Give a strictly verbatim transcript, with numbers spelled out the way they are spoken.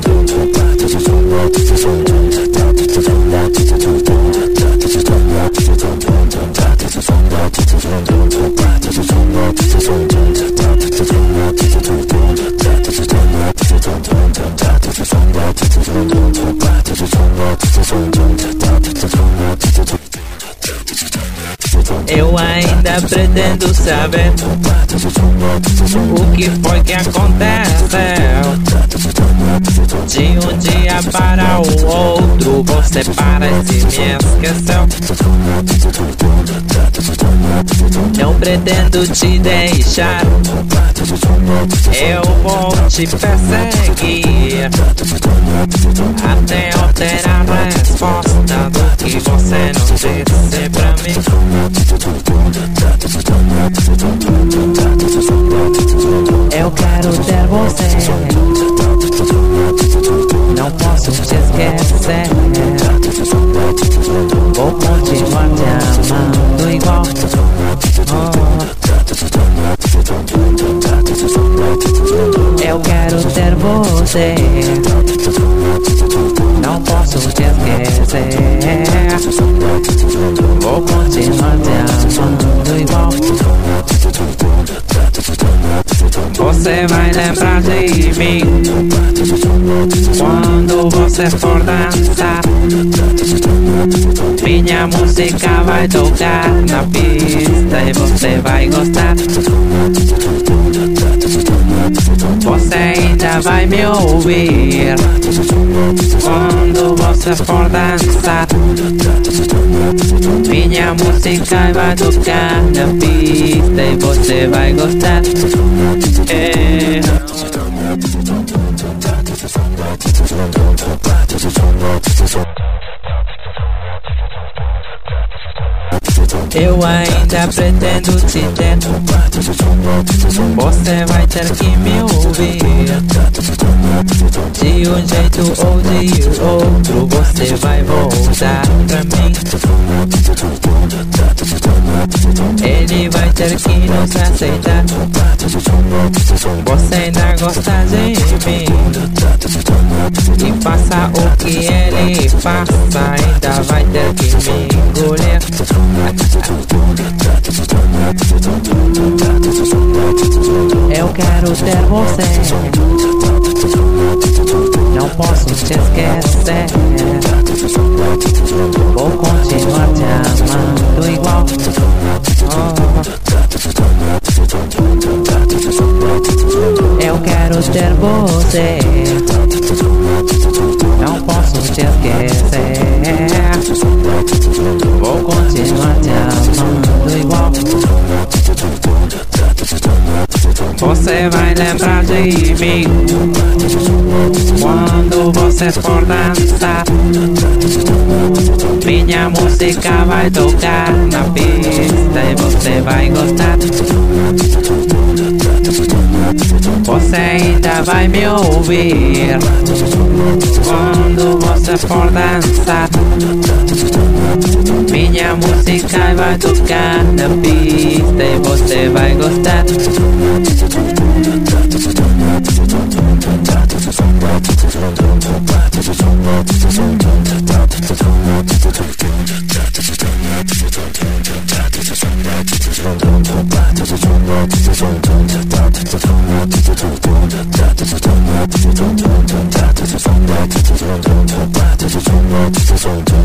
Eu ainda pretendo saber o que foi que aconteceu. De um dia para o outro você parece me esqueceu. Não pretendo te deixar, eu vou te perseguir até obter a resposta do que você não disse pra mim. Eu quero ter você, não posso te esquecer. Vou continuar te amando igual. Oh. Eu quero ter você, não posso te esquecer. Vou continuar te amando igual. Você vai lembrar de mim quando você for dançar. Minha música vai tocar na pista e você vai gostar. Você ainda vai me ouvir quando você for dançar. Minha música vai tocar na pista e você vai gostar. É. Eu ainda pretendo te ter, você vai ter que me ouvir. De um jeito ou de outro você vai voltar pra mim. Ele vai ter que nos aceitar. Você ainda gosta de mim e faça o que ele faça, ainda vai ter que me engolir. Eu quero ter você, não posso te esquecer. Vou continuar te amando igual. Oh. Eu quero ter você, não posso te esquecer. Vou continuar te amando igual. Você vai lembrar de mim quando você for dançar. Minha música vai tocar na pista e você vai gostar. Você ainda vai me ouvir quando você for dançar. Minha música vai tocar na pista e você vai gostar. Don't